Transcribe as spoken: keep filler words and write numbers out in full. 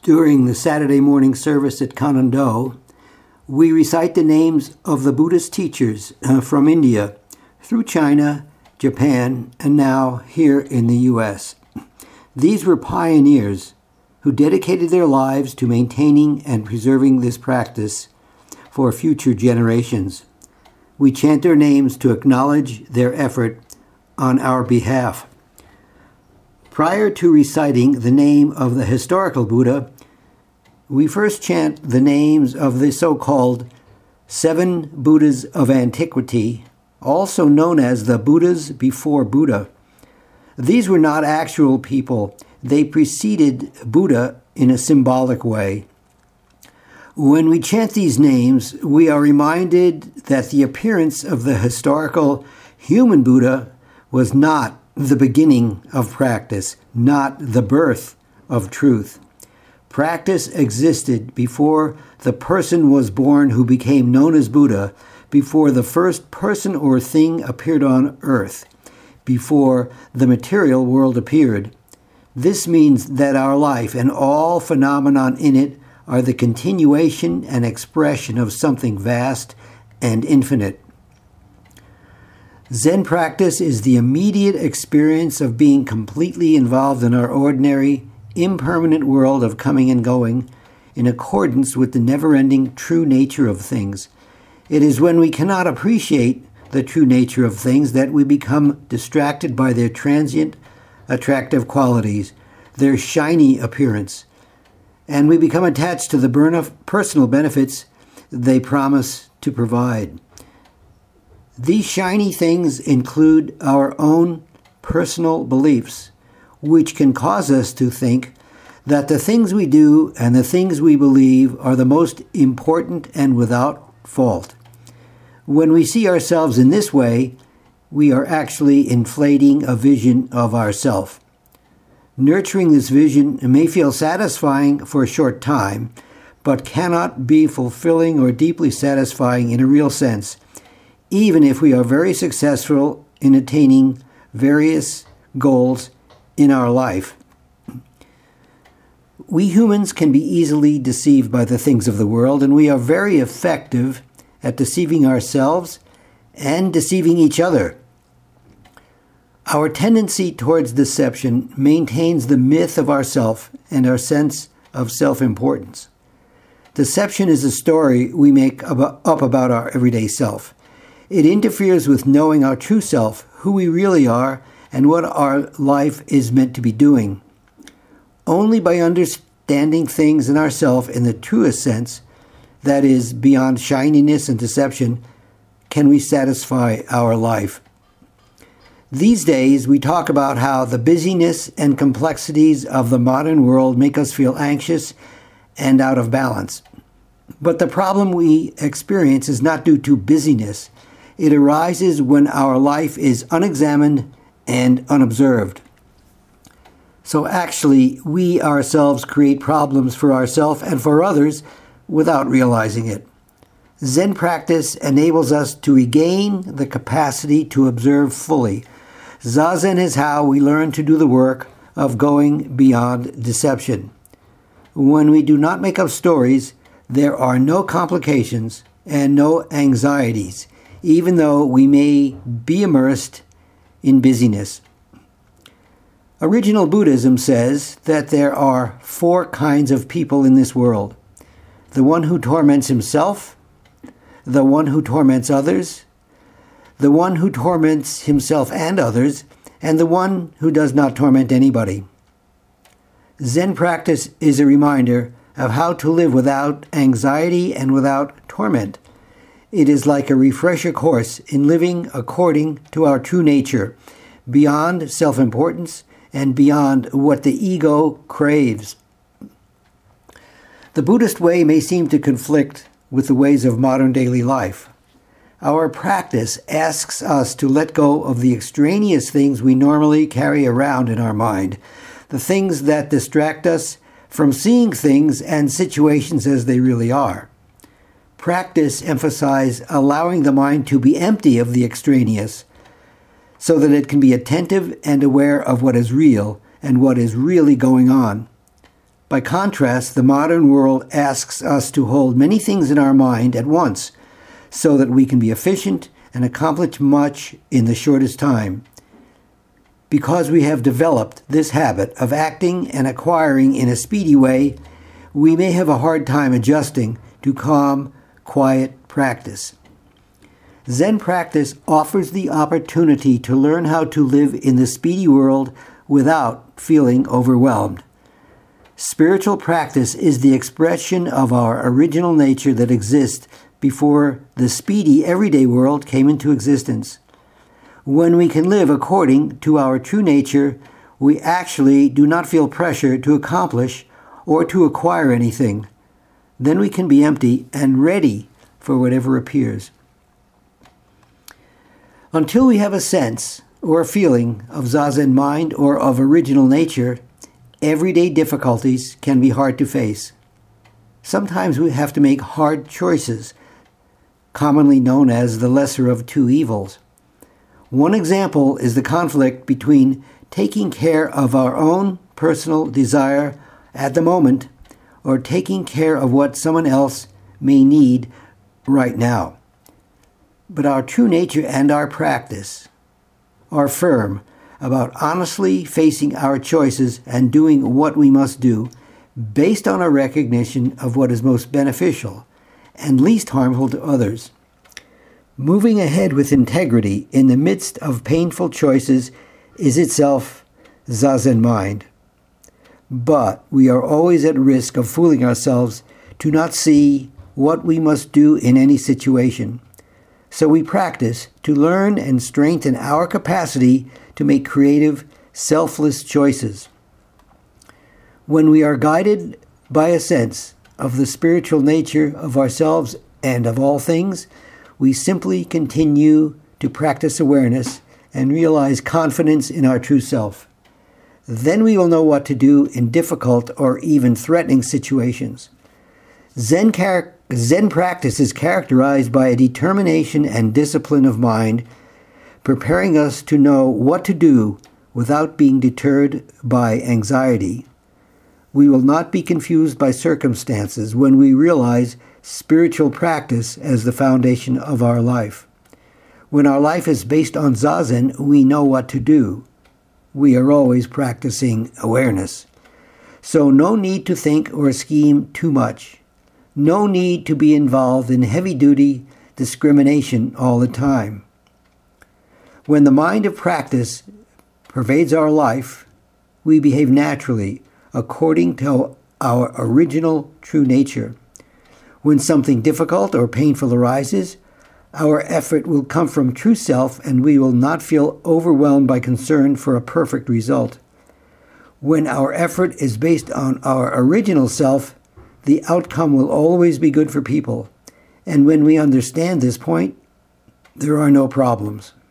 During the Saturday morning service at Kannon-do, we recite the names of the Buddhist teachers uh, from India through China, Japan, and now here in the U S. These were pioneers who dedicated their lives to maintaining and preserving this practice for future generations. We chant their names to acknowledge their effort on our behalf. Prior to reciting the name of the historical Buddha, we first chant the names of the so-called seven Buddhas of antiquity, also known as the Buddhas before Buddha. These were not actual people. They preceded Buddha in a symbolic way. When we chant these names, we are reminded that the appearance of the historical human Buddha was not the beginning of practice, not the birth of truth. Practice existed before the person was born who became known as Buddha, before the first person or thing appeared on earth, before the material world appeared. This means that our life and all phenomenon in it are the continuation and expression of something vast and infinite. Zen practice is the immediate experience of being completely involved in our ordinary, impermanent world of coming and going, in accordance with the never-ending true nature of things. It is when we cannot appreciate the true nature of things that we become distracted by their transient, attractive qualities, their shiny appearance, and we become attached to the personal benefits they promise to provide. These shiny things include our own personal beliefs, which can cause us to think that the things we do and the things we believe are the most important and without fault. When we see ourselves in this way, we are actually inflating a vision of ourself. Nurturing this vision may feel satisfying for a short time, but cannot be fulfilling or deeply satisfying in a real sense, even if we are very successful in attaining various goals in our life. We humans can be easily deceived by the things of the world, and we are very effective at deceiving ourselves and deceiving each other. Our tendency towards deception maintains the myth of ourself and our sense of self-importance. Deception is a story we make up about our everyday self. It interferes with knowing our true self, who we really are, and what our life is meant to be doing. Only by understanding things in ourself in the truest sense, that is, beyond shininess and deception, can we satisfy our life. These days, we talk about how the busyness and complexities of the modern world make us feel anxious and out of balance. But the problem we experience is not due to busyness. It arises when our life is unexamined and unobserved. So actually, we ourselves create problems for ourselves and for others without realizing it. Zen practice enables us to regain the capacity to observe fully. Zazen is how we learn to do the work of going beyond deception. When we do not make up stories, there are no complications and no anxieties, even though we may be immersed in busyness. Original Buddhism says that there are four kinds of people in this world: the one who torments himself, the one who torments others, the one who torments himself and others, and the one who does not torment anybody. Zen practice is a reminder of how to live without anxiety and without torment. It is like a refresher course in living according to our true nature, beyond self-importance and beyond what the ego craves. The Buddhist way may seem to conflict with the ways of modern daily life. Our practice asks us to let go of the extraneous things we normally carry around in our mind, the things that distract us from seeing things and situations as they really are. Practice emphasizes allowing the mind to be empty of the extraneous so that it can be attentive and aware of what is real and what is really going on. By contrast, the modern world asks us to hold many things in our mind at once so that we can be efficient and accomplish much in the shortest time. Because we have developed this habit of acting and acquiring in a speedy way, we may have a hard time adjusting to calm, quiet practice. Zen practice offers the opportunity to learn how to live in the speedy world without feeling overwhelmed. Spiritual practice is the expression of our original nature that exists before the speedy everyday world came into existence. When we can live according to our true nature, we actually do not feel pressure to accomplish or to acquire anything. Then we can be empty and ready for whatever appears. Until we have a sense or a feeling of Zazen mind or of original nature, everyday difficulties can be hard to face. Sometimes we have to make hard choices, commonly known as the lesser of two evils. One example is the conflict between taking care of our own personal desire at the moment or taking care of what someone else may need right now. But our true nature and our practice are firm about honestly facing our choices and doing what we must do based on a recognition of what is most beneficial and least harmful to others. Moving ahead with integrity in the midst of painful choices is itself Zazen mind. But we are always at risk of fooling ourselves to not see what we must do in any situation. So we practice to learn and strengthen our capacity to make creative, selfless choices. When we are guided by a sense of the spiritual nature of ourselves and of all things, we simply continue to practice awareness and realize confidence in our true self. Then we will know what to do in difficult or even threatening situations. Zen, char- Zen practice is characterized by a determination and discipline of mind, preparing us to know what to do without being deterred by anxiety. We will not be confused by circumstances when we realize spiritual practice as the foundation of our life. When our life is based on Zazen, we know what to do. We are always practicing awareness. So no need to think or scheme too much. No need to be involved in heavy-duty discrimination all the time. When the mind of practice pervades our life, we behave naturally according to our original true nature. When something difficult or painful arises, our effort will come from true self and we will not feel overwhelmed by concern for a perfect result. When our effort is based on our original self, the outcome will always be good for people. And when we understand this point, there are no problems.